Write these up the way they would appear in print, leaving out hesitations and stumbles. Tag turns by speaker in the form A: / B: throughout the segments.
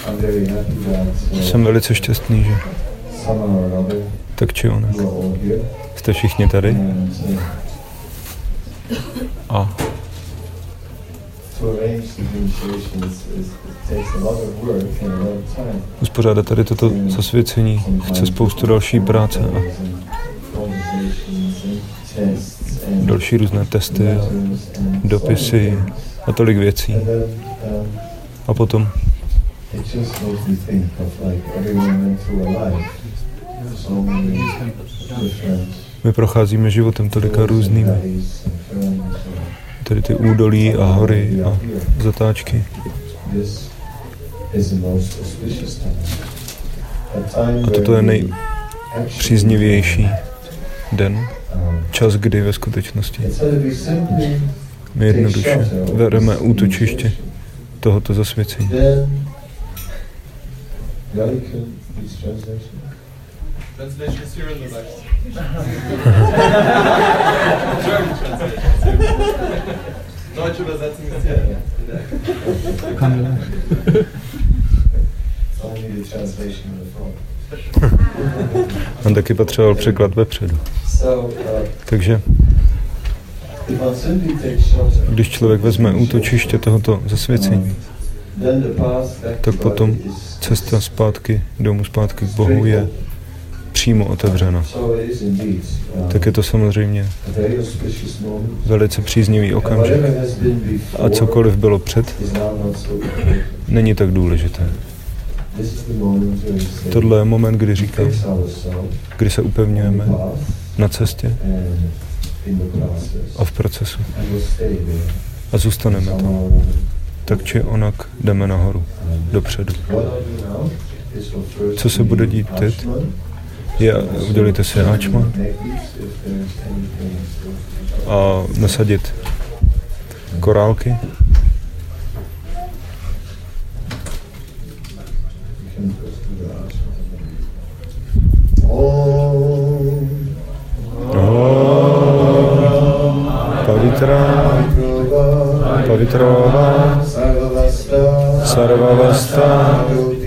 A: Jsem velice šťastný, že tak či onak jste všichni tady. A uspořádat tady toto zasvěcení chce spoustu další práce a další různé testy a dopisy a tolik věcí. A potom my procházíme životem tolika různými. Tady ty údolí a hory a zatáčky. A toto je nejpříznivější den, čas, kdy ve skutečnosti my jednoduše bereme útočiště tohoto zasvěcení.
B: Translation is here in the back. Deutsche Übersetzung ist hier.
A: On taky potřeboval překlad vepředu. Takže když člověk vezme útočiště tohoto zasvěcení, tak potom cesta zpátky, domů zpátky k Bohu je přímo otevřena. Tak je to samozřejmě velice příznivý okamžik. A cokoliv bylo před, není tak důležité. Tohle je moment, kdy říkám, kdy se upevňujeme na cestě a v procesu. A zůstaneme tam. Tak či onak jdeme nahoru, dopředu. Co se bude dít teď? Udělejte si áčman a nasadit korálky. Pavitrova Sarvavasta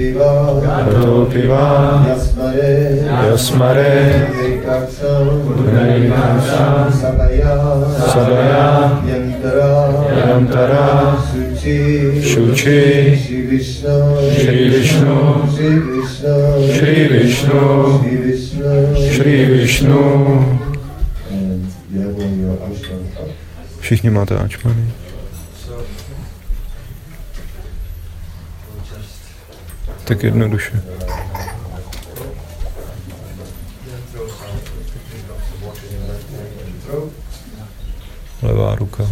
A: Ratopiva Yasmare Narikamsa Sabaya Yantara Shuchi Shri Vishnu Shri Vishnu Shri Vishnu. Všichni máte áčmany. Tak jednoduše. Levá ruka.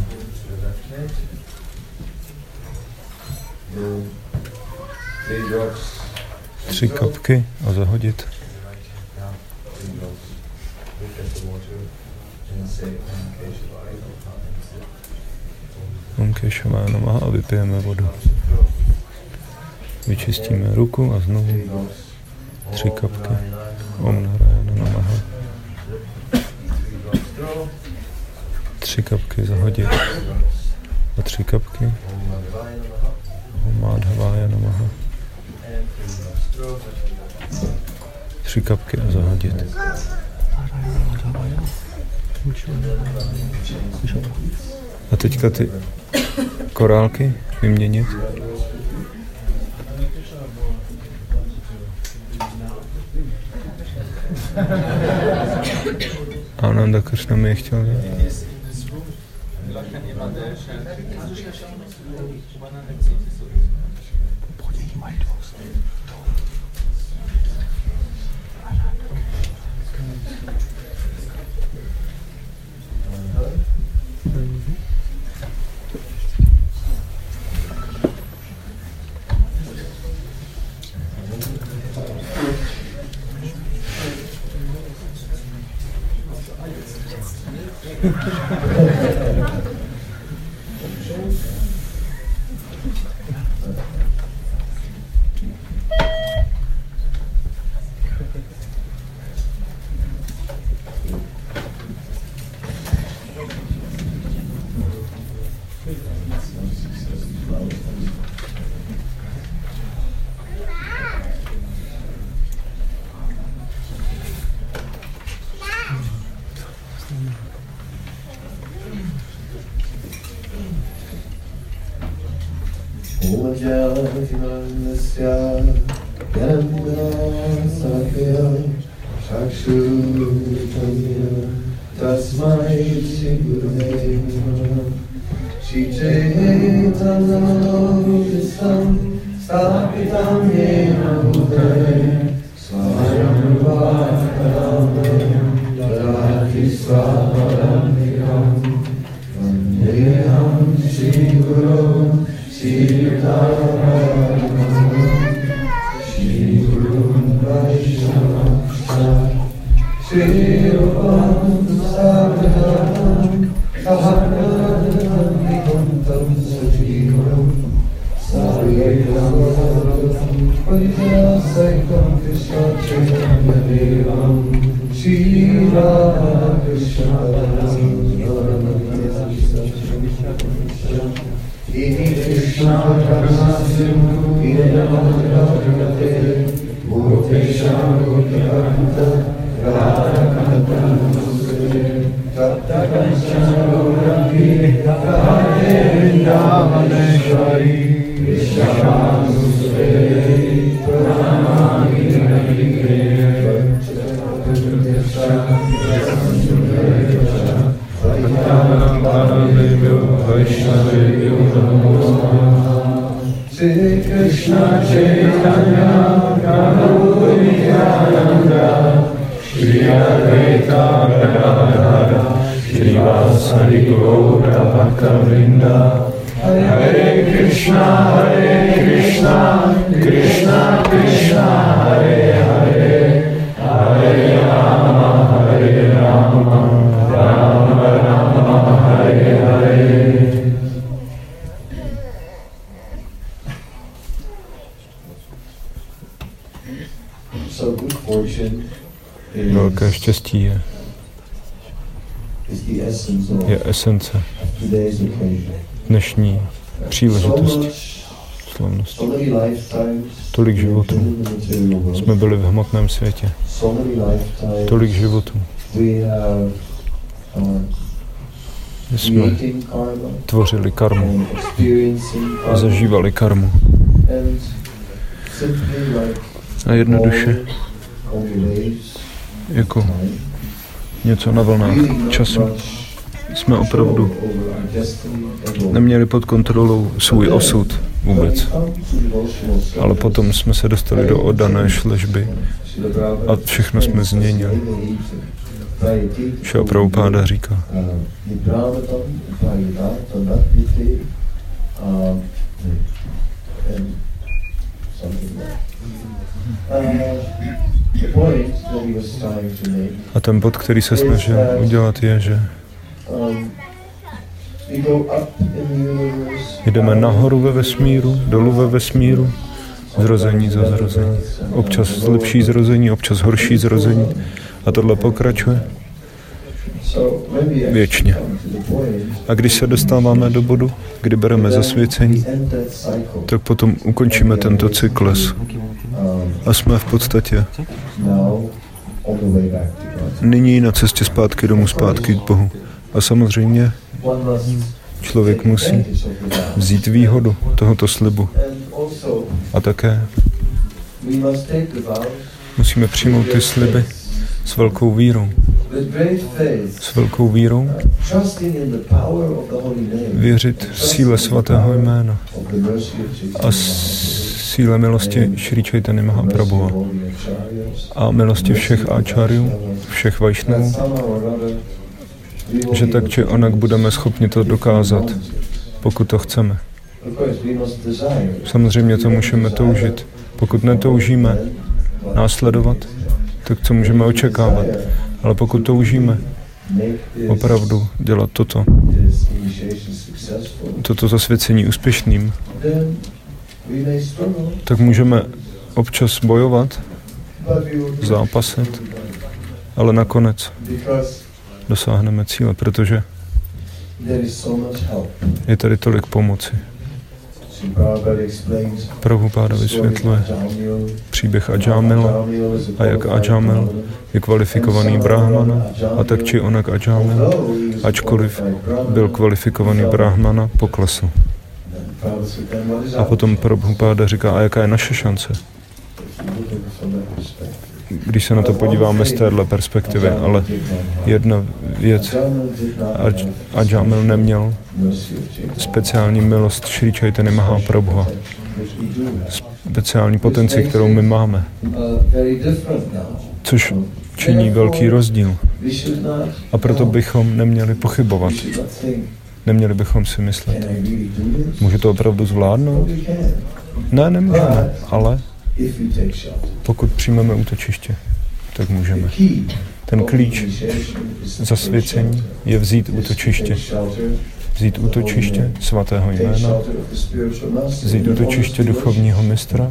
A: Tři kapky a zahodit. Om Kešavaya Namaha a vypijeme vodu. Vyčistíme ruku a znovu 3 kapky. Om Narayana Namaha. 3 kapky zahodit. A 3 kapky. Om Madhavaya Namaha. 3 kapky a zahodit. A teďka ty korálky vyměnit. Ananda Krishna mi je chtěl dát. Velké štěstí je esence dnešní příležitosti, slavnosti. Tolik životů jsme byli v hmotném světě. Tolik životů jsme tvořili karmu a zažívali karmu. A jednoduše jako něco na vlnách času jsme opravdu neměli pod kontrolou svůj osud vůbec. Ale potom jsme se dostali do oddané šležby a všechno jsme změnili. Šila Prabhupáda říká, a ten bod, který se snažil udělat, je, že jdeme nahoru ve vesmíru, dolů ve vesmíru, zrození za zrození. Občas lepší zrození, občas horší zrození. A tohle pokračuje věčně. A když se dostáváme do bodu, kdy bereme zasvěcení, tak potom ukončíme tento cyklus. A jsme v podstatě nyní na cestě zpátky domů, zpátky k Bohu. A samozřejmě člověk musí vzít výhodu tohoto slibu. A také musíme přijmout ty sliby s velkou vírou. S velkou vírou věřit v síle svatého jména a síle milosti Šrí Čaitanya Mahaprabhua a milosti všech áčáryů, všech vajšnavů, že tak či onak budeme schopni to dokázat, pokud to chceme. Samozřejmě to můžeme toužit. Pokud netoužíme následovat, tak co můžeme očekávat? Ale pokud toužíme opravdu dělat toto zasvěcení úspěšným, tak můžeme občas bojovat, zápasit, ale nakonec dosáhneme cíle, protože je tady tolik pomoci. Prabhupáda vysvětluje příběh Ajamila a jak Ajamil je kvalifikovaný brahmana a tak či onak Ajamil, ačkoliv byl kvalifikovaný brahmana, poklesl. A potom Prabhupáda říká, a jaká je naše šance? Když se na to podíváme z téhle perspektivy, ale jedna věc, Ajamil neměl speciální milost Šrí Chaitanya Mahaprabhu, speciální potenci, kterou my máme, což činí velký rozdíl. A proto bychom neměli pochybovat. Neměli bychom si myslet, může to opravdu zvládnout? Ne, nemůžeme, ale pokud přijmeme útočiště, tak můžeme. Ten klíč zasvěcení je vzít útočiště. Vzít útočiště svatého jména, vzít útočiště duchovního mistra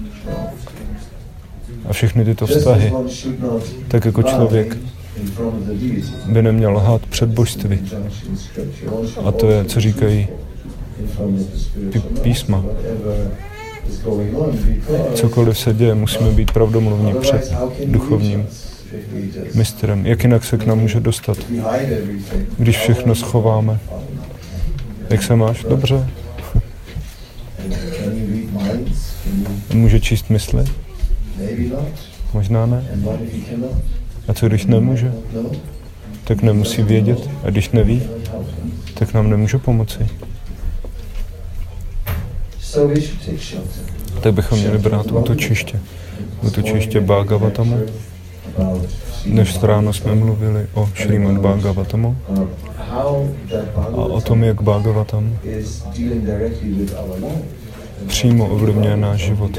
A: a všechny tyto vztahy, tak jako člověk by neměl lhát před božství. A to je, co říkají písma. Cokoliv se děje, musíme být pravdomluvní před duchovním mistrem. Jak jinak se k nám může dostat, když všechno schováme? Jak se máš? Dobře. Může číst mysli? Možná ne. A co když nemůže? Tak nemusí vědět. A když neví, tak nám nemůže pomoci. Tak bychom měli brát útočiště. Útočiště Bhagavatamu. Dnes ráno jsme mluvili o Šrímad Bhagavatamu a o tom, jak Bhagavatam přímo ovlivňuje náš život.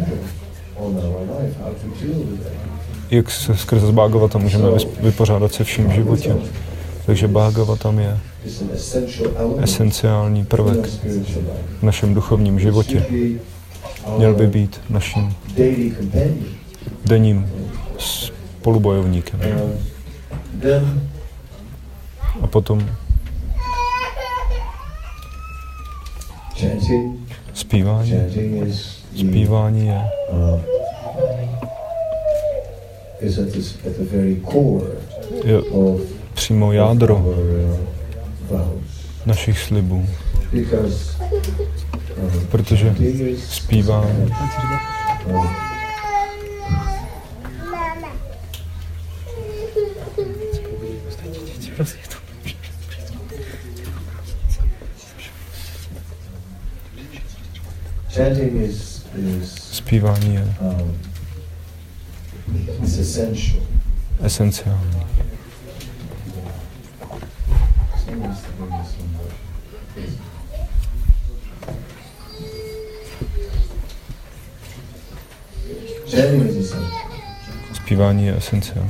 A: Jak se skrze Bhagavatam můžeme vypořádat se vším v životě. Takže Bhagavatam je esenciální prvek v našem duchovním životě. Měl by být naším denním spolubojovníkem. A potom zpívání. Zpívání je přímo jádro našich slibů. Protože zpívání zpívání je esenciální. Zpívání je esenciální.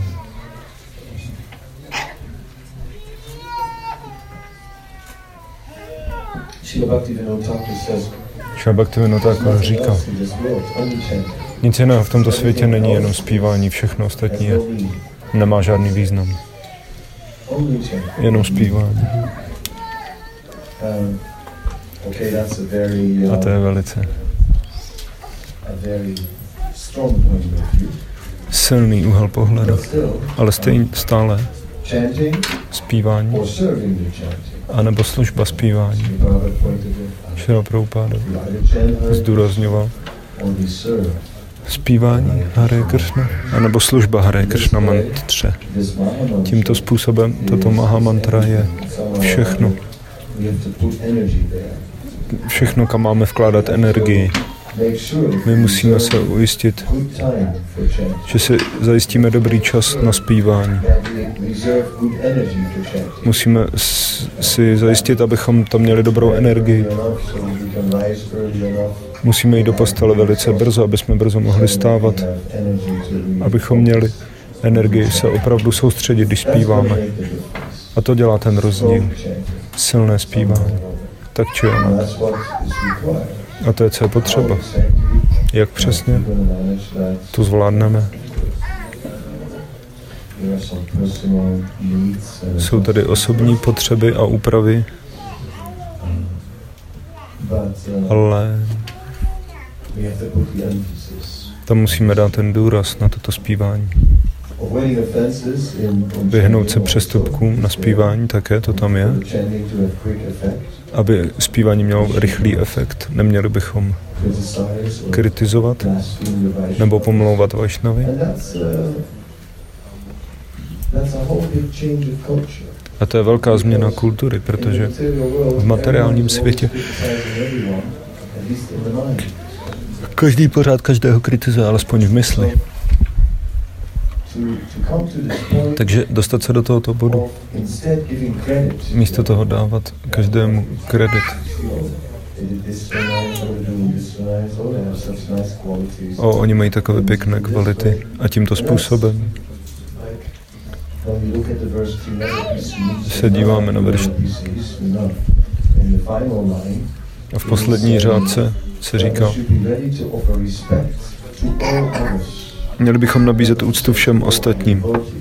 A: Šrila Bhaktivinoda Thakur říká, nic jiného v tomto světě není jenom zpívání, všechno ostatní nemá žádný význam. Jenom zpívání. A to je velice silný úhel pohledu, ale stále zpívání anebo služba zpívání. Šrila Prabhupáda zdůrazňoval zpívání Hare Krishna anebo služba Hare Krishna mantře. Tímto způsobem tato Maha mantra je všechno. Všechno, kam máme vkládat energii. My musíme se ujistit, že si zajistíme dobrý čas na zpívání. Musíme si zajistit, abychom tam měli dobrou energii. Musíme jít do postele velice brzo, aby jsme brzo mohli stávat. Abychom měli energii se opravdu soustředit, když zpíváme. A to dělá ten rozdíl. Silné zpívání. Tak či onak. A to je, co je potřeba. Jak přesně to zvládneme? Jsou tady osobní potřeby a úpravy, ale tam musíme dát ten důraz na toto zpívání. Vyhnout se přestupkům na zpívání také, to tam je. aby zpívání mělo rychlý efekt. Neměli bychom kritizovat nebo pomlouvat Vajšnavy. A to je velká změna kultury, protože v materiálním světě každý pořád každého kritizuje, alespoň v mysli. Takže dostat se do tohoto bodu, místo toho dávat každému kredit. Oni mají takové pěkné kvality a tímto způsobem se díváme na verš. A v poslední řádce se říká, měli bychom nabízet úctu všem ostatním.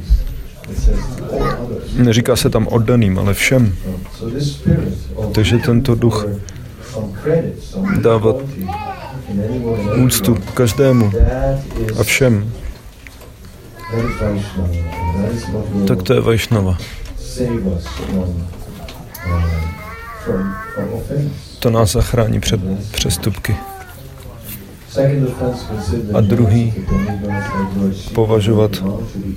A: Neříká se tam oddaným, ale všem. Takže tento duch dávat úctu každému a všem. Tak to je Vajšnava. To nás zachrání před přestupky. A druhý, považovat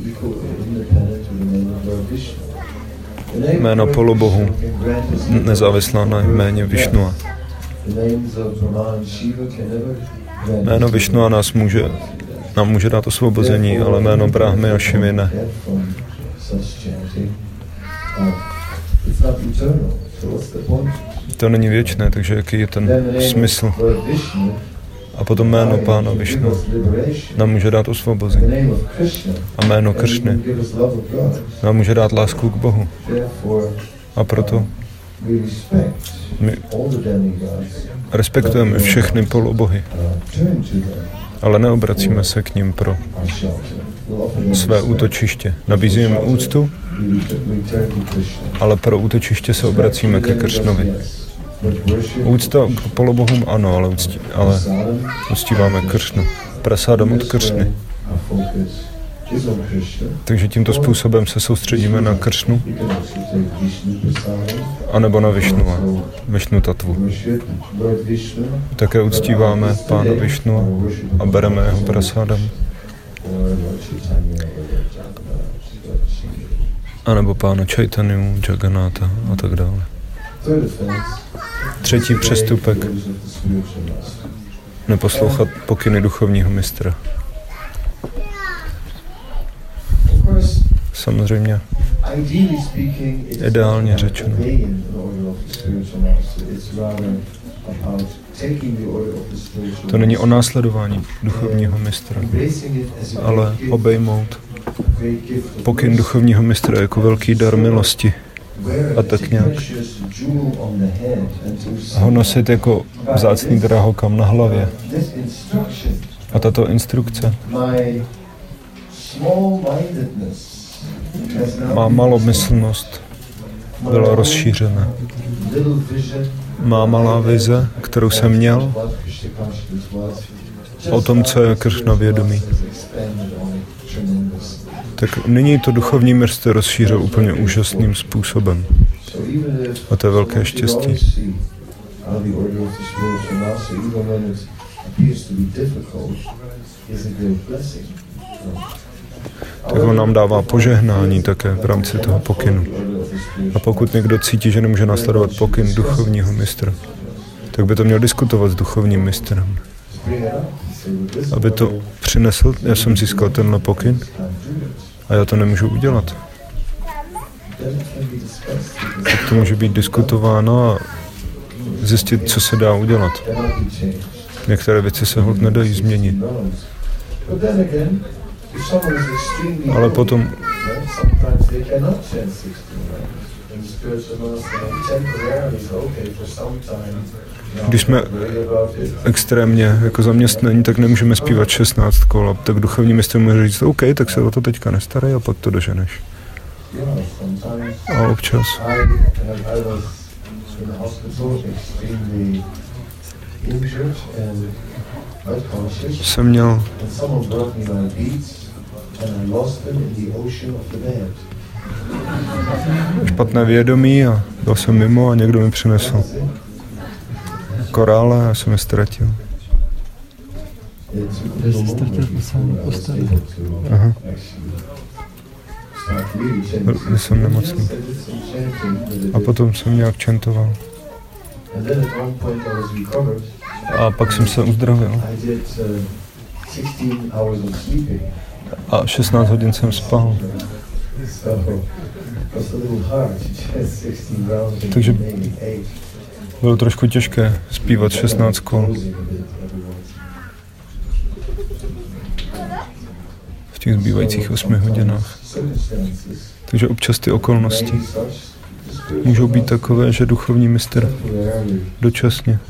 A: jméno polobohu nezávislá na jméně Višnua. Jméno Višnua nám může dát osvobození, ale jméno Brahmy a Šivy ne. To není věčné, takže jaký je ten smysl? A potom jméno Pána Višnu nám může dát osvobození. A jméno Kršny nám může dát lásku k Bohu. A proto my respektujeme všechny polobohy, ale neobracíme se k ním pro své útočiště. Nabízíme úctu, ale pro útočiště se obracíme ke Kršnovi. Úcta k polobohům ano, ale uctíváme Kršnu. Prasádam od Kršny. Takže tímto způsobem se soustředíme na Kršnu, anebo na Višnua, Višnu Tatvu. Také uctíváme Pána Višnu a bereme jeho prasádam. A nebo Pána Čajtaniu, Jagannatha a tak dále. Třetí přestupek. Neposlouchat pokyny duchovního mistra. Samozřejmě, ideálně řečeno. To není o následování duchovního mistra, ale obejmout pokyn duchovního mistra jako velký dar milosti a tak nějak ho nosit jako vzácný drahokam na hlavě. A tato instrukce má malomyslnost byla rozšířena. Má malá vize, kterou jsem měl, o tom, co je Kršna vědomí. Tak nyní to duchovní mír se rozšířil úplně úžasným způsobem. A to je velké štěstí. Tak on nám dává požehnání také v rámci toho pokynu. A pokud někdo cítí, že nemůže následovat pokyn duchovního mistra, tak by to měl diskutovat s duchovním mistrem. Aby to přinesl, já jsem získal tenhle pokyn a já to nemůžu udělat. Tak to může být diskutováno a zjistit, co se dá udělat. Některé věci se hod nedají změnit. Ale potom když jsme extrémně jako zaměstnaní, tak nemůžeme zpívat 16 kol. Tak duchovní mistr může říct, OK, tak se o to teďka nestarej a pak to doženeš. A občas jsem měl špatné vědomí a byl jsem mimo a někdo mi přinesl korále a já jsem je ztratil.
C: Že jsi ztratil poslední posteli.
A: Aha. Byl jsem nemocný. A potom jsem nějak čentoval. A pak jsem se uzdravil. A 16 hodin jsem spal. Takže bylo trošku těžké zpívat 16 kol. V těch zbývajících 8 hodinách. Takže občas ty okolnosti můžou být takové, že duchovní mistr dočasně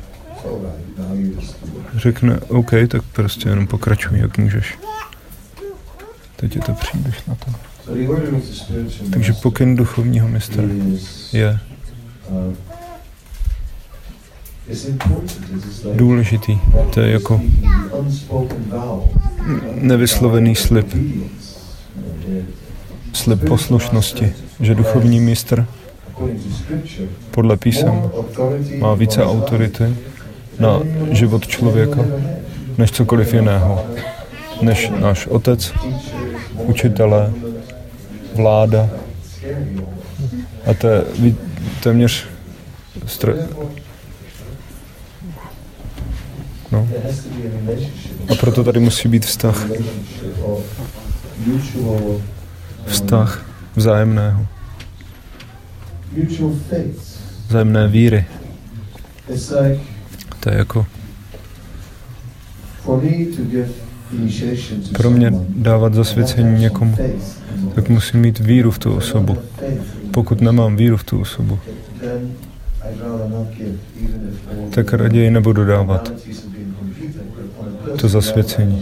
A: řekne, OK, tak prostě jenom pokračuj, jak můžeš. Teď je to přijdeš na to. Takže pokyn duchovního mistra je důležitý. To je jako nevyslovený slib. Slib poslušnosti, že duchovní mistr podle písem má více autority na život člověka než cokoliv jiného. Než náš otec, učitelé, vláda. A to je téměř no. A proto tady musí být vztah. Vztah vzájemného. Vzájemné víry. To je jako pro mě dávat zasvěcení někomu, tak musím mít víru v tu osobu. Pokud nemám víru v tu osobu, tak raději nebudu dávat to zasvěcení.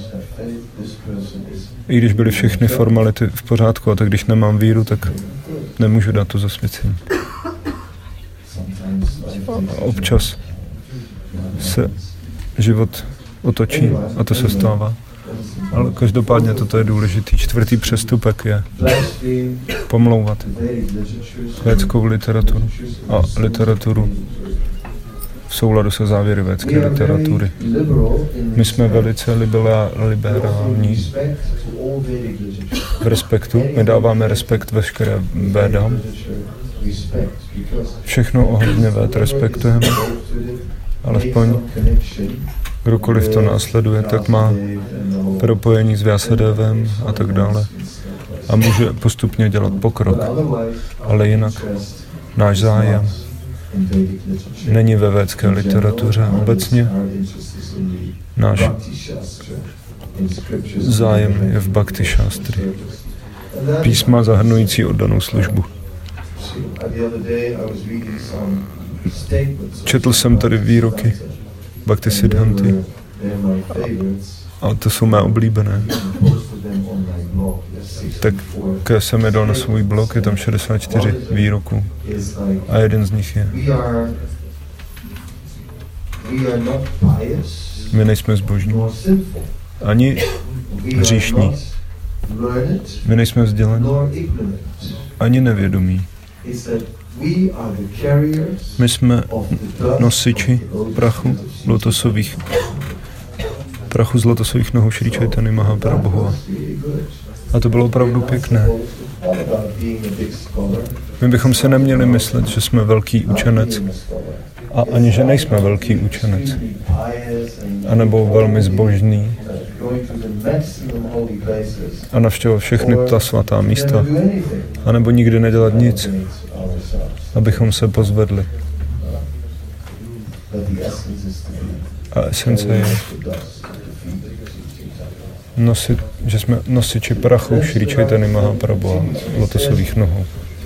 A: I když byly všechny formality v pořádku, a tak když nemám víru, tak nemůžu dát to zasvěcení. A občas se život otočí a to se stává. Ale každopádně toto je důležitý. 4. přestupek je pomlouvat védskou literaturu a literaturu v souladu se závěry védské literatury. My jsme velice liberální v respektu. My dáváme respekt veškeré védám. Všechno ohledně véd respektujeme. Alespoň kdokoliv to následuje, tak má propojení s Vyasadevem a tak dále. A může postupně dělat pokrok. Ale jinak náš zájem není ve védské literatuře obecně. Náš zájem je v Bhakti Shastri. Písma zahrnující oddanou službu. Četl jsem tady výroky Bhakti Siddhanty a to jsou mé oblíbené. Tak jsem je dal na svůj blog, je tam 64 výroků a jeden z nich je: my nejsme zbožní, ani hříšní, my nejsme vzdělaní, ani nevědomí. My jsme nosiči prachu z lotosových nohou Šrí Čaitanya Mahaprabhua. A to bylo opravdu pěkné. My bychom se neměli myslet, že jsme velký učenec a ani, že nejsme velký učenec. A nebo velmi zbožný. A navštěvovat všechny ta svatá místa. A nebo nikdy nedělat nic, abychom se pozvedli. A esence je že jsme nosiči prachu Šrí Čaitanya Mahaprabhua, lotosových nohou.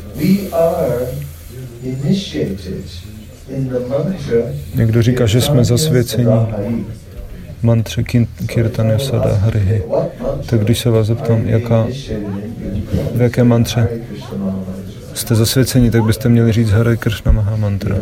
A: Někdo říká, že jsme zasvěceni mantře Kirtanya Sada Harihi. Tak když se vás zeptám, v jaké mantře jste zasvěceni, tak byste měli říct Hare Krishna Maha Mantra.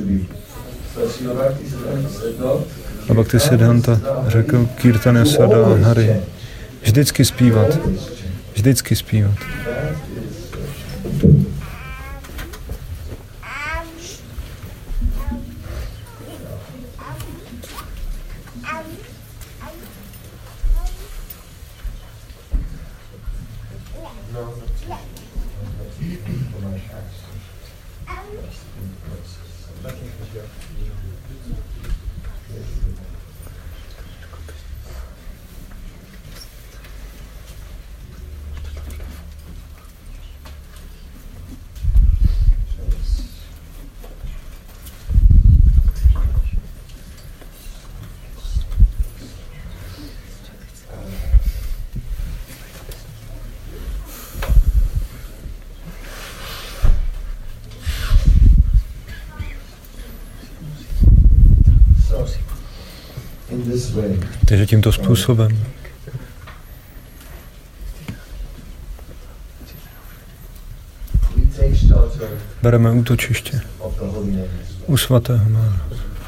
A: A Bhakti Siddhanta řekl Kirtanya Sada Harihi. Vždycky zpívat. Vždycky zpívat. Takže tímto způsobem bereme útočiště u svatého jména.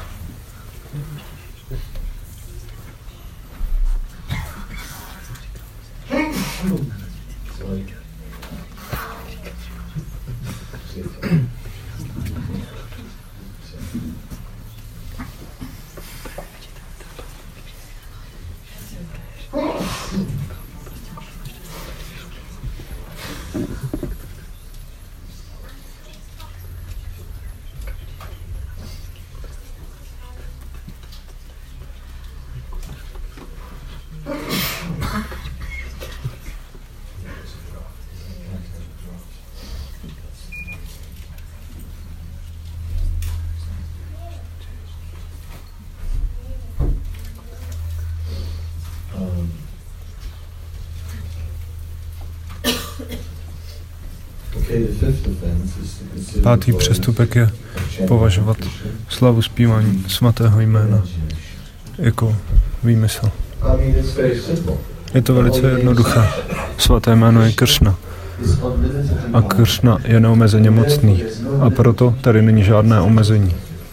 A: Pátý přestupek je považovat slavu zpívání svatého jména jako výmysl. Je to velice jednoduché. Svaté jméno je Kršna. A Kršna je neomezeně mocný. A proto tady není žádné omezení.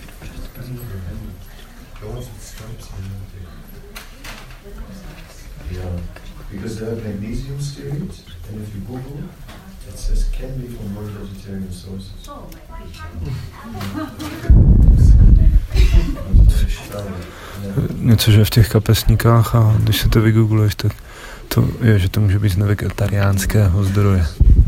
A: Něco, že v těch kapesníkách, a když se to vygoogluješ, tak to je, že to může být z nevegetariánského zdroje.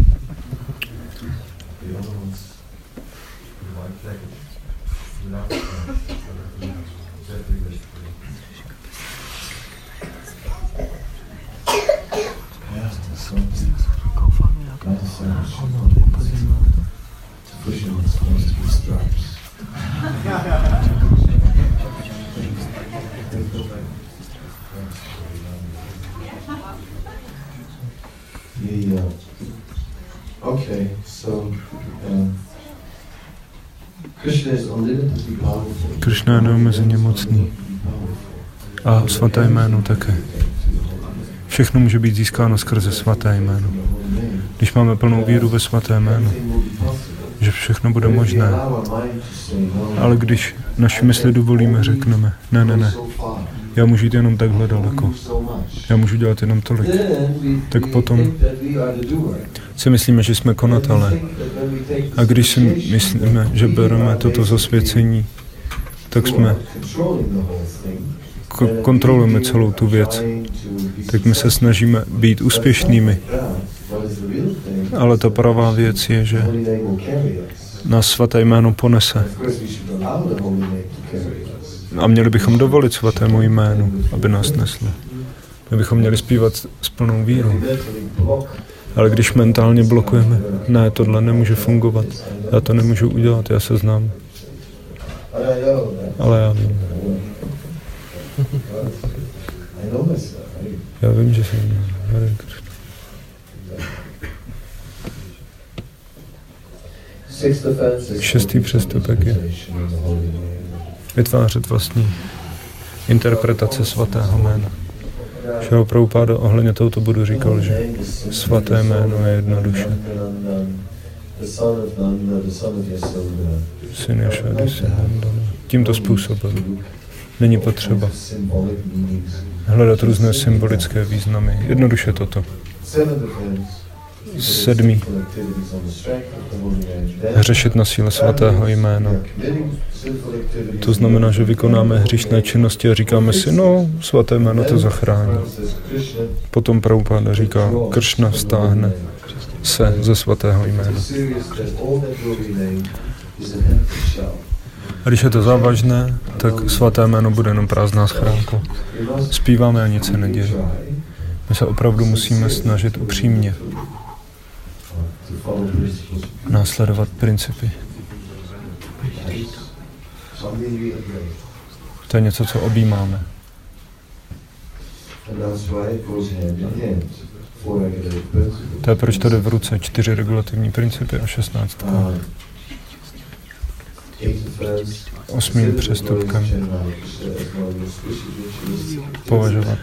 A: Kršna je neomezeně mocný. A svaté jméno také. Všechno může být získáno skrze svaté jméno. Když máme plnou víru ve svaté jméno, že všechno bude možné. Ale když naši mysli dovolíme, řekneme, ne, já můžu jít jenom takhle daleko. Já můžu dělat jenom tolik. Tak potom si myslíme, že jsme konatelé. A když si myslíme, že bereme toto zasvěcení, tak jsme kontrolujeme celou tu věc. Tak my se snažíme být úspěšnými. Ale ta pravá věc je, že nás svaté jméno ponese. A měli bychom dovolit svatému jménu, aby nás neslo. My bychom měli zpívat s plnou vírou. Ale když mentálně blokujeme, ne, tohle nemůže fungovat, já to nemůžu udělat, já se znám. Ale já vím. Já vím, že se znám. Šestý přestupek je vytvářet vlastní interpretace svatého jména. Šíla Prabhupáda ohledně tohoto bodu říkal, že svaté jméno je jednoduše. Syn Jašody, syn Nandana. Tímto způsobem. Není potřeba hledat různé symbolické významy. Jednoduše toto. 7. Hřešit na síle svatého jména. To znamená, že vykonáme hříšné činnosti a říkáme si, no, svaté jméno to zachrání. Potom Prabhupáda říká, Kršna vztáhne se ze svatého jména. A když je to závažné, tak svaté jméno bude jenom prázdná schránka. Zpíváme a nic se neděje. My se opravdu musíme snažit upřímně následovat principy. To je něco, co objímáme. To je proč to jde v ruce 4 regulativní principy a 16. 8. přestupkem považovat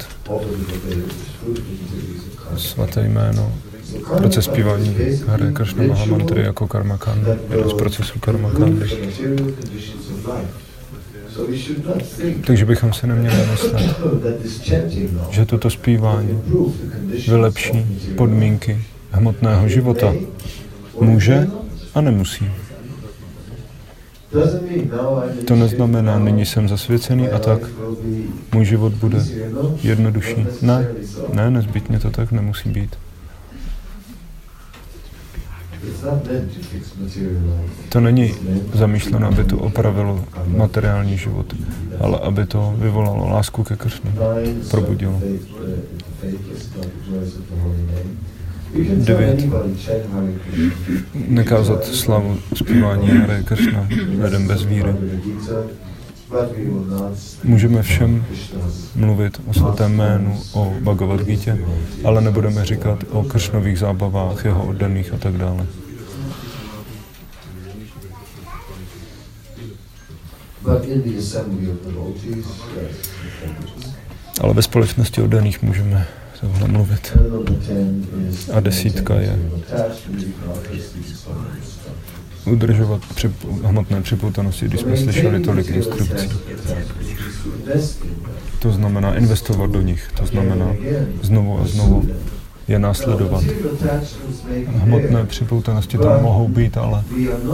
A: svaté jméno, proces zpívání Hare Kršna Mahamantry jako karmakanda, jeden z procesů karmakandy. Takže bychom se neměli myslet, že toto zpívání vylepší podmínky hmotného života. Může a nemusí. To neznamená, nyní jsem zasvěcený a tak můj život bude jednodušší. Ne, nezbytně to tak nemusí být. To není zamýšleno, aby to opravilo materiální život, ale aby to vyvolalo lásku ke Kršně, probudilo. 9. Nekázat slavu zpívání Hare Kršna lidem bez víry. Můžeme všem mluvit o svatém jménu, o Bhagavad Gita, ale nebudeme říkat o Kršnových zábavách, jeho oddaných a tak dále. Ale ve společnosti oddaných můžeme tohle mluvit. A 10 je udržovat hmotné připoutanosti, když jsme slyšeli tolik instrukcí. To znamená investovat do nich, to znamená znovu a znovu je následovat. Hmotné připoutanosti tam mohou být, ale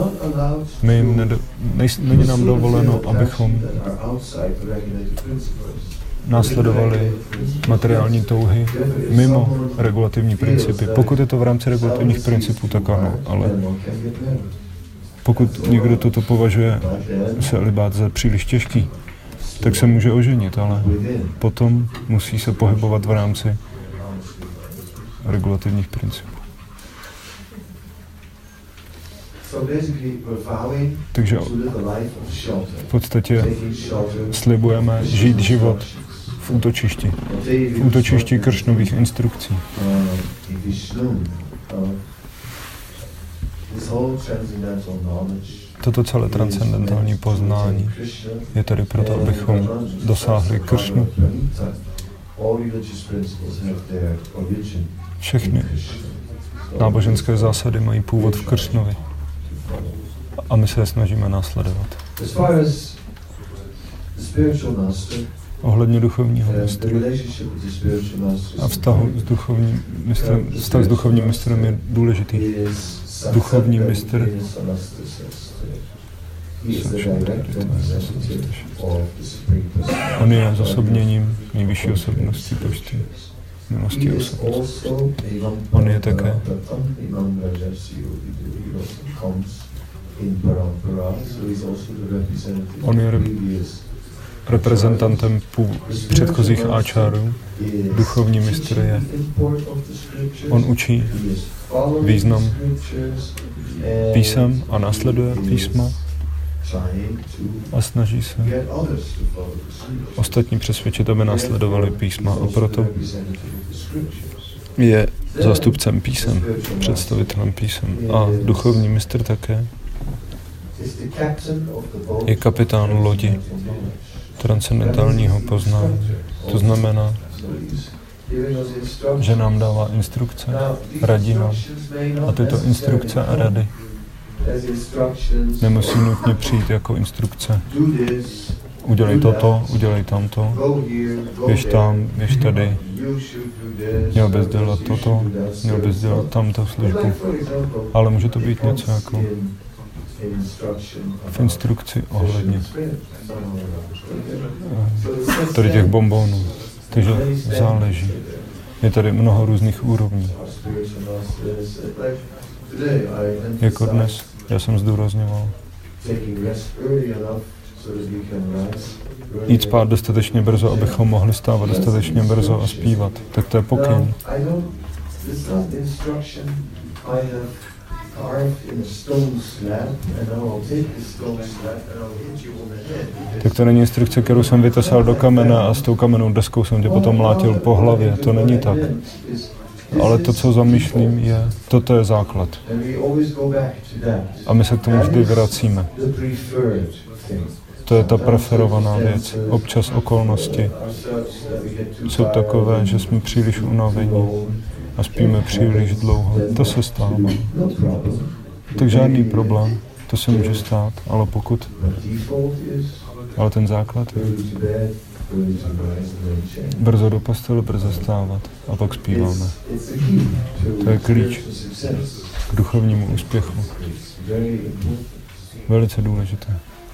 A: není nám dovoleno, abychom následovali materiální touhy mimo regulativní principy. Pokud je to v rámci regulativních principů, tak ano, ale pokud někdo toto považuje celibát za příliš těžký, tak se může oženit, ale potom musí se pohybovat v rámci regulativních principů. Takže v podstatě slibujeme žít život v útočišti. V útočišti Kršnových instrukcí. Toto celé transcendentální poznání je tedy proto, abychom dosáhli Kršnu. Všechny náboženské zásady mají původ v Kršnovi. A my se je snažíme následovat. Ohledně duchovního mistra a vztah s duchovním mistrem je důležitý. Duchovní mistr on je zosobněním nejvyšší osobnosti počty. Milosti osobnosti. On je také on je reprezentantem předchozích áčárů. Duchovní mistr je. On učí význam písem a následuje písma a snaží se ostatní přesvědčit, aby následovali písma, a proto je zástupcem písem, představitelem písem. A duchovní mistr také je kapitán lodi transcendentálního poznání. To znamená, že nám dává instrukce, radí nám. A tyto instrukce a rady nemusí nutně přijít jako instrukce. udělej toto, udělej tamto, běž tam, běž tady, měl bys dělat toto, měl bys dělat tamto službu. Ale může to být něco jako v instrukci ohledně tady těch bonbonů. Takže záleží. Je tady mnoho různých úrovní. Jako dnes, já jsem zdůrazňoval, jít spát dostatečně brzo, abychom mohli stávat dostatečně brzo a zpívat. Tak to je pokyn. Tak to není instrukce, kterou jsem vytesal do kamene a s tou kamennou deskou jsem tě potom mlátil po hlavě. To není tak. Ale to, co zamýšlím, je, toto je základ. A my se k tomu vždy vracíme. To je ta preferovaná věc. Občas okolnosti jsou takové, že jsme příliš unavení a spíme příliš dlouho. To se stává. Tak žádný problém, to se může stát, ale pokud... Ale ten základ je brzo do postele, brzo stávat a pak zpíváme. To je klíč k duchovnímu úspěchu. Velice důležité.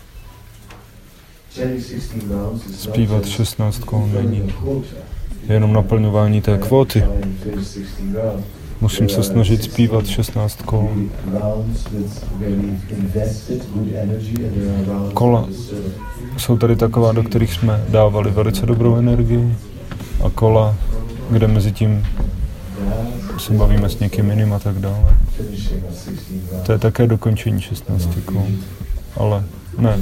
A: Zpívat 16 kol není jenom naplňování té kvóty. Musím se snažit zpívat 16 kol. Kola jsou tady taková, do kterých jsme dávali velice dobrou energii, a kola, kde mezi tím se bavíme s někým jiným a tak dále. To je také dokončení 16 kol. Ale ne,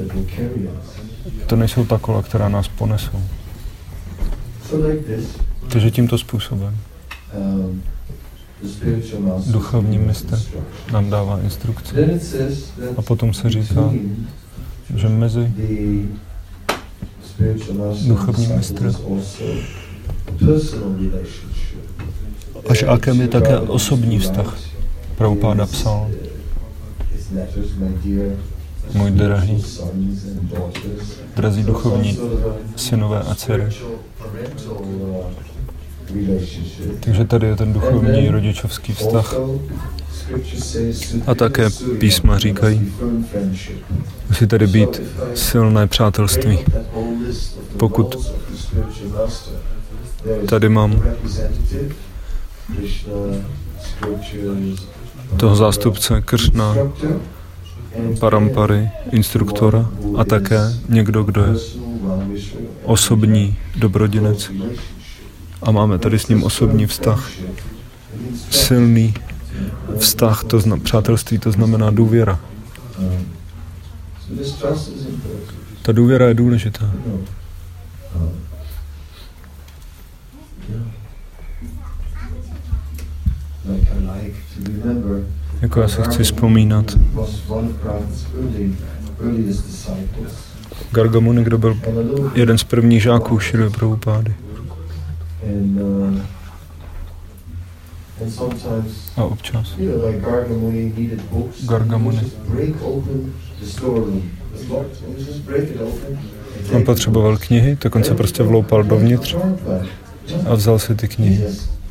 A: to nejsou ta kola, která nás ponesou. Takže tímto způsobem duchovní mistr nám dává instrukce. A potom se říká, že mezi duchovním mistrem a žákem je také osobní vztah. Prabhupáda psal: můj drahý, drazí duchovní synové a dcery. Takže tady je ten duchovní rodičovský vztah. A také písma říkají, musí tady být silné přátelství. Pokud tady mám toho zástupce Kršna, Parampary, instruktora a také někdo, kdo je osobní dobrodinec. A máme tady s ním osobní vztah. Silný vztah, přátelství, to znamená důvěra. Ta důvěra je důležitá. Jako já se chci vzpomínat Garga Muni, kdo byl jeden z prvních žáků Šrily Prabhupády. A občas Garga Muni. On potřeboval knihy, tak on se prostě vloupal dovnitř a vzal si ty knihy.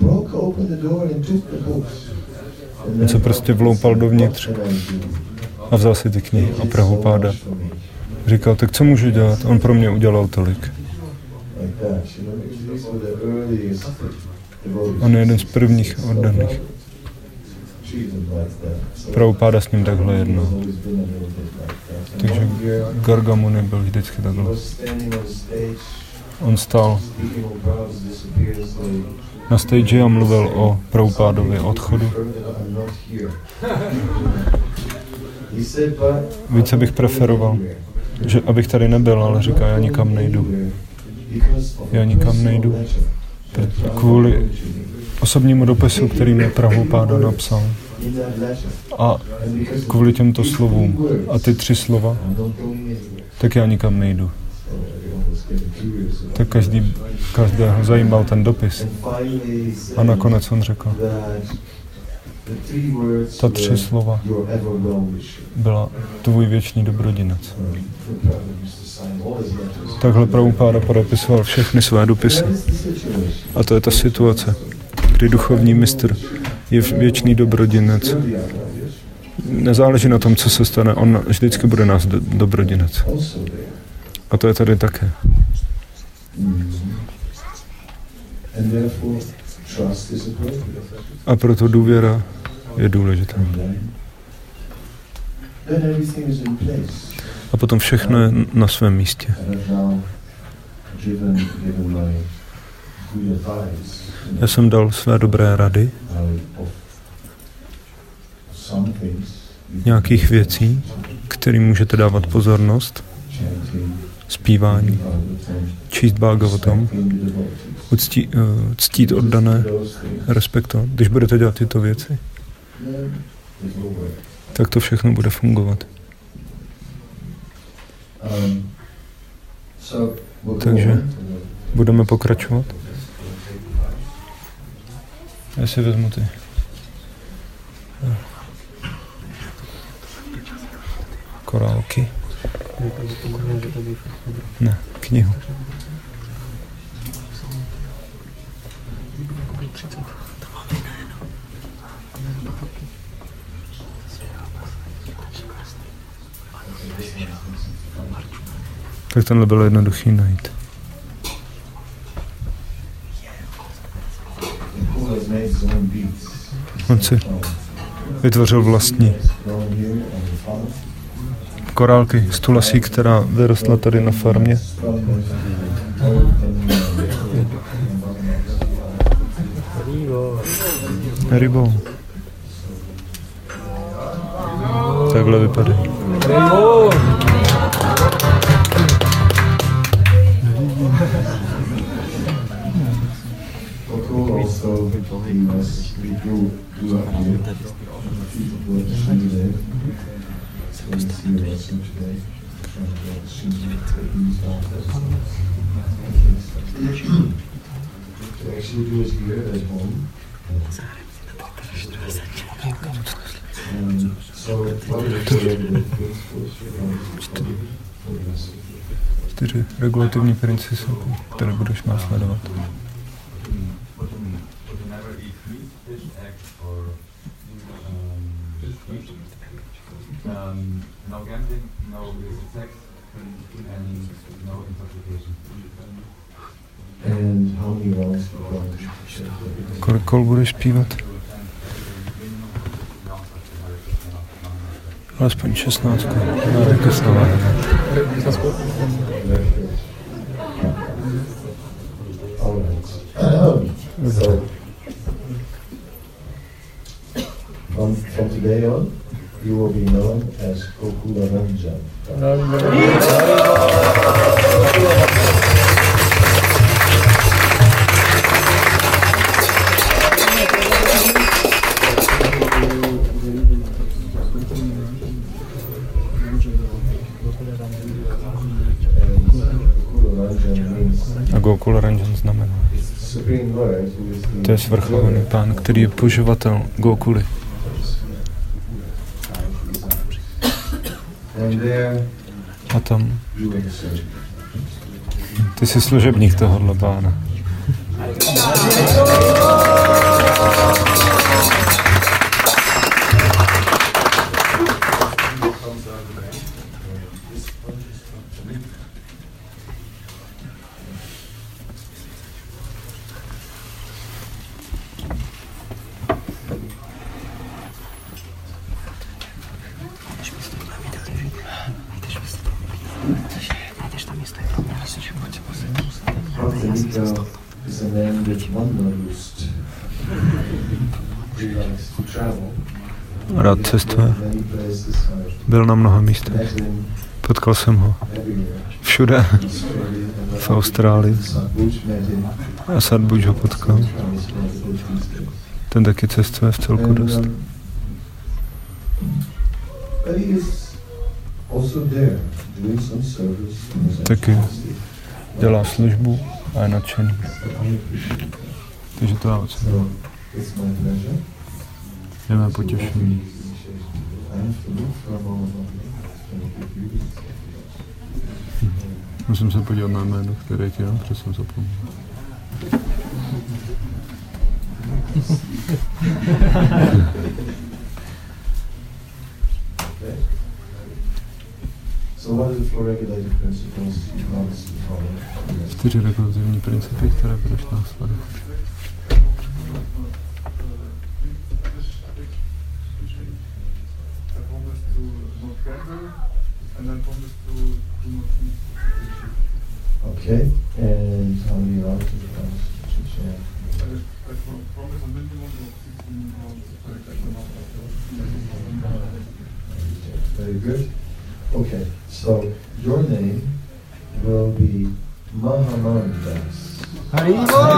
A: On se prostě vloupal dovnitř a vzal si ty knihy. A Prabhupáda říkal, tak co můžu dělat? On pro mě udělal tolik. On je jeden z prvních oddaných. Prabhupáda s ním takhle jednal. Takže Garga Muni byl vždycky takhle. On stál na stage a mluvil o Prabhupádově odchodu. Více bych preferoval, že abych tady nebyl, ale říká, já nikam nejdu. Já nikam nejdu. Kvůli osobnímu dopisu, který mi Prabhupáda napsal. A kvůli těmto slovům. A ty 3 slova, tak já nikam nejdu. Tak každého zajímal ten dopis. A nakonec on řekl, ta 3 slova byla tvůj věčný dobrodinec. Takhle Prabhupáda podepisoval všechny své dopisy. A to je ta situace, kdy duchovní mistr je věčný dobrodinec. Nezáleží na tom, co se stane, on vždycky bude nás dobrodinec. A to je tady také. A proto důvěra je důležitá. A potom všechno je na svém místě. Já jsem dal své dobré rady nějakých věcí, kterým můžete dávat pozornost, zpívání, číst Bhagavatam, ctít oddané, respektovat. Když budete dělat tyto věci, tak to všechno bude fungovat. Takže budeme pokračovat. Já si vezmu ty. Korálky. Ne, knihu. Tak tenhle bylo jednoduchý najít. On si vytvořil vlastní korálky z tulasí, která vyrostla tady na farmě. Rybou. Takhle vypadají. Čtyři regulativní principy, které budeš následovat.
D: No gambling, no sex, and no intoxication.
E: And how many rounds?
A: Kolik kol budeš zpívat? Alespoň 16. Hare Krishna.
E: From today on, you will be known as Gokula Ranjan.
A: A Gokula Ranjan znamená. To je svrchovaný pán, který je poživatel Gokuly. A tam ty jsi služebník tohohle pána.
E: Is a man with wanderlust. He likes to travel.
A: Rád cestuje. Byl na mnoha místech. Potkal jsem ho všude. V Austrálii. A Sadhbuj ho potkal. Ten taky cestuje v celku dost. Taky dělá službu a je nadšený. Takže to já ocením. Je mé potěšení. Musím se podívat na jméno, které ti dám, protože jsem zapomněl.
E: So what are the four regulated principles you promise to follow?
A: 4 regulativní principy, které budeš následovat.
E: Okay, and how many rounds do you promise to share? Very good. Okay, so your name will be Mahamandas.
C: Hari.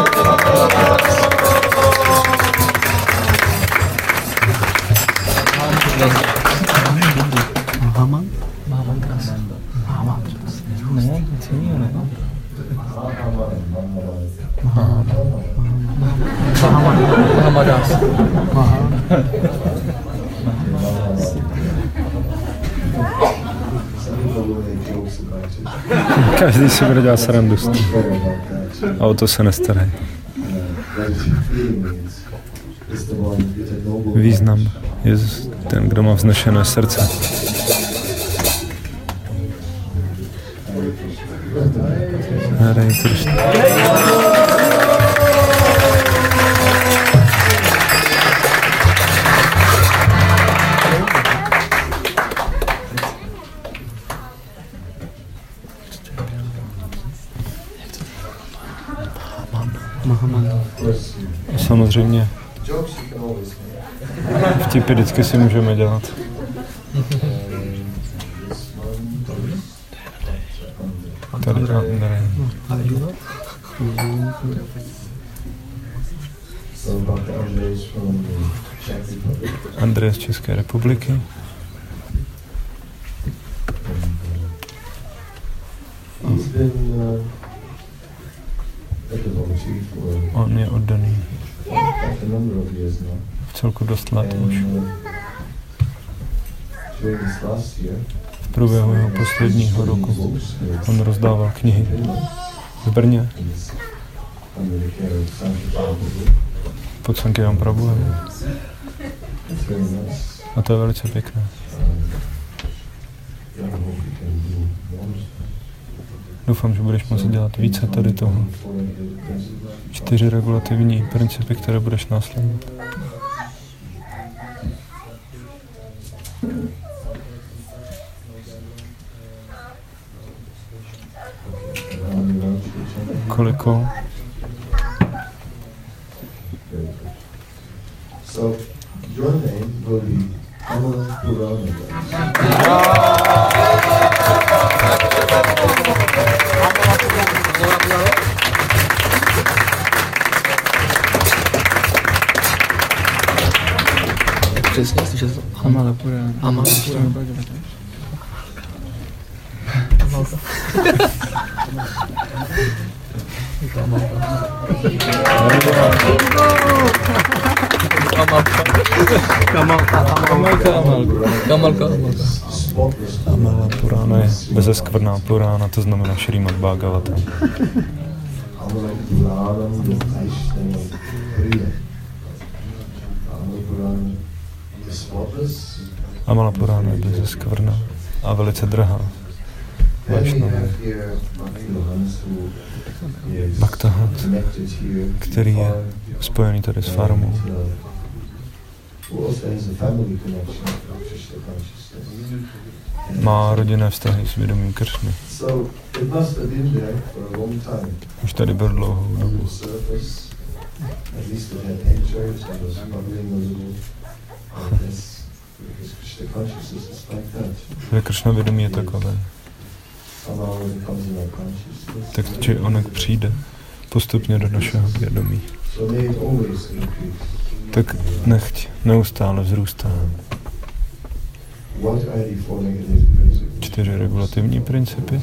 C: Mahaman? Mahamandas. Mahamandas. Ne, nic jiného ne. Mahamadas.
A: Každý si bude dělat srandu z toho. A o to se nestarají. Význam je ten, kdo má vznešené srdce. Hare Krishna. Samozřejmě vtipy vždycky si můžeme dělat. Tady Andrej z České republiky. On je oddaný v celku dost let už. V průběhu jeho posledního roku on rozdával knihy v Brně pod Sankirtam Prabhuem. A to je velice pěkné. Doufám, že budeš moci dělat více tady toho. 4 regulativní principy, které budeš následovat. Koliko?
E: So, your name will be Amala Purana.
C: Přesně, slyšel jsem. Amala Purana. Amala Purana.
A: Amala Purana je bezeskvrná Purána, to znamená Šrímad Bhagavatam. Amala Purana je bezeskvrná a velice drahá. Bhaktahat, který je spojený tady s farmou. Má rodinné vztahy s vědomím Kršny. Už tady byl dlouhou dobu. Kršna vědomí je takové. Takže onek přijde postupně do našeho vědomí. Tak nechť neustále vzrůstá. 4 regulativní principy.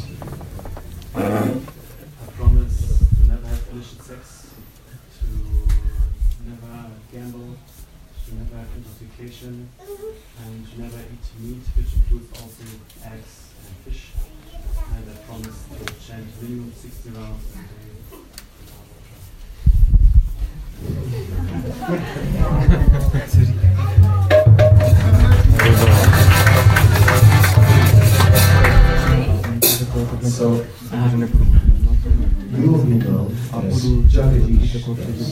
E: So, you will be known as Jagadish.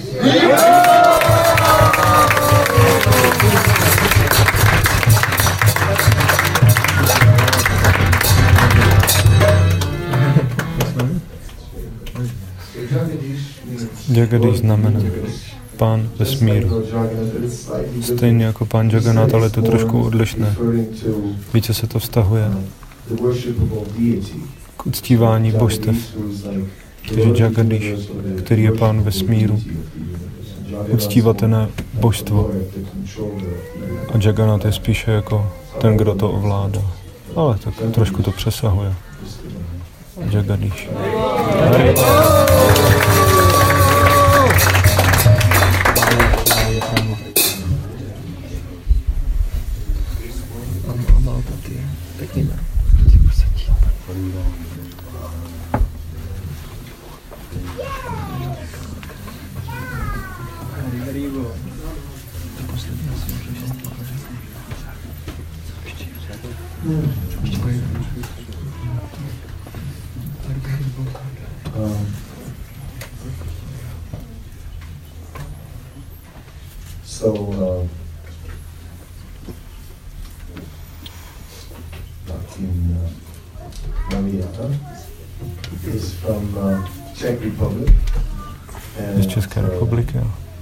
A: Jagadish znamená pán vesmíru. Stejně jako pán Jagannath, ale je to trošku odlišné. Více se to vztahuje k uctívání božstev. Takže Jagadish, který je pán vesmíru, uctívatené božstvo. A Jagannath je spíše jako ten, kdo to ovládá. Ale tak trošku to přesahuje. Jagadish. Hari. Z České republiky.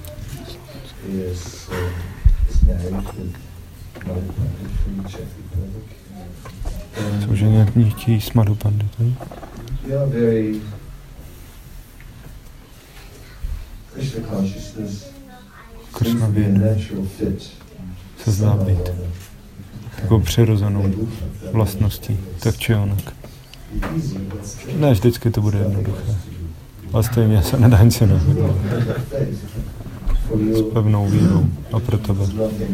A: Jsou ženětí s Madhu Pandit, ne? Krishna věda se zdá být takovou přirozenou vlastností, tak či onak. Ne, vždycky to bude jednoduché. Ale stejně se nedá nic jiného. S pevnou vírou a pro tebe.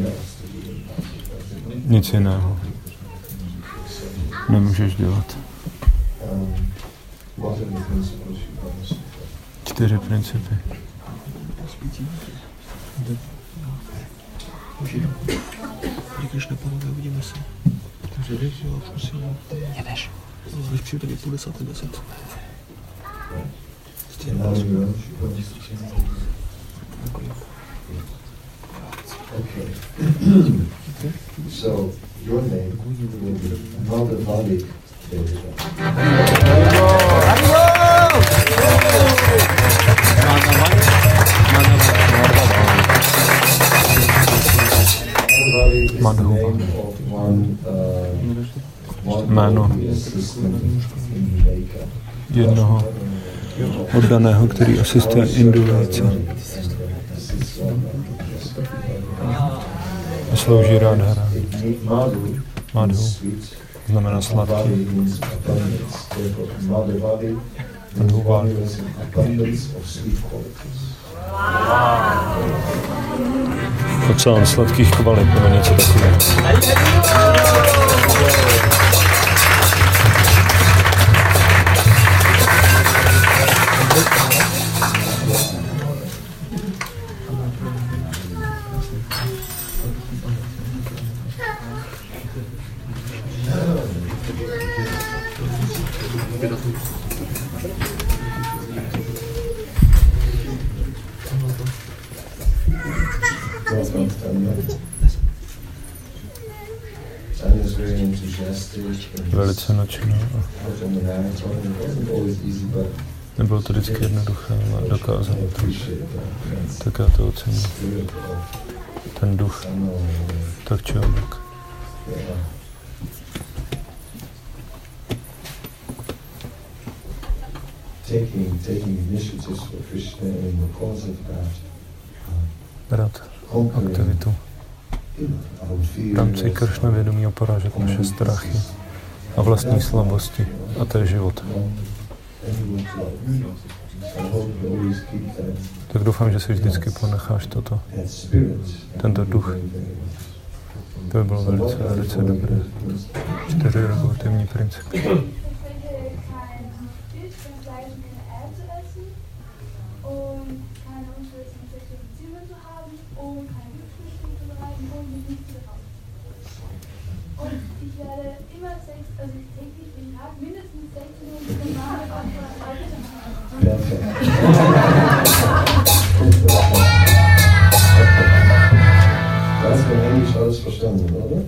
A: Nic jiného nemůžeš dělat. 4 principy.
C: Když nepomůže, uvidíme se. Takže jdeš, jo, musím. Jedeš. Když přijdu tady půl 10:10.
E: Okay. So, your name will be Madhavali.
A: Madhu. Jméno jednoho oddaného, který asistuje Indulejce. A slouží Radhara. Madhu znamená sladký. Madhuvali. Oceán sladkých kvalit, nebo něco takového. Velice nadšená. Nebylo to vždycky jednoduché, ale dokázal to. Tak já to ocením. Ten duch. Tak či onak. Brát aktivitu. Tam si Kršna vědomí porážet naše strachy a vlastní slabosti. A to je život. Tak doufám, že si vždycky ponecháš toto. Tento duch. To by bylo velice, velice dobré. 4 regulativní principy.
E: alles verstanden, oder?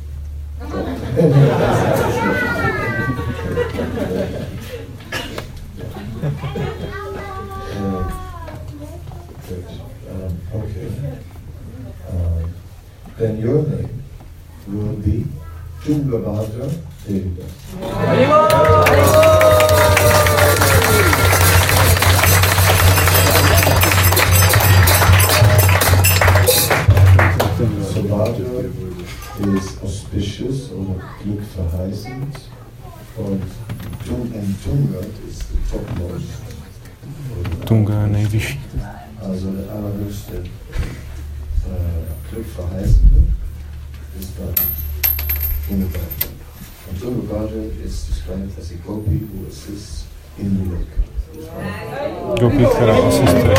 E: Okay. Then your name will be Tungabhadra Devidas. So Bhadra is auspicious or glückverheißend, und Tunga is the topmost.
A: Tunga je nejvyšší.
E: Also der allerhöchste glückverheißende ist dann Tungabhadra. And Tungabhadra is described as a gopi who assists in the loka.
A: Gopi, která asistuje.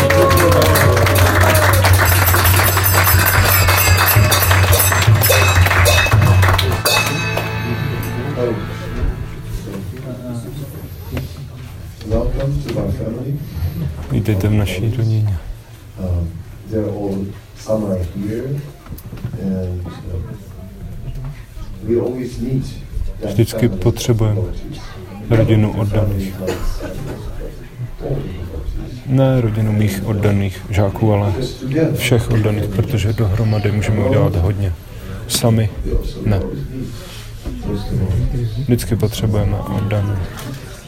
E: Welcome to our family.
A: Vítejte v naší rodině.
E: They're all, some are here, and we always need that
A: Vždycky
E: family
A: potřebujeme
E: devotees.
A: rodinu oddaných. Ne rodinu mých oddaných žáků, ale všech oddaných, protože dohromady můžeme udělat hodně. Sami ne. Vždycky potřebujeme oddané.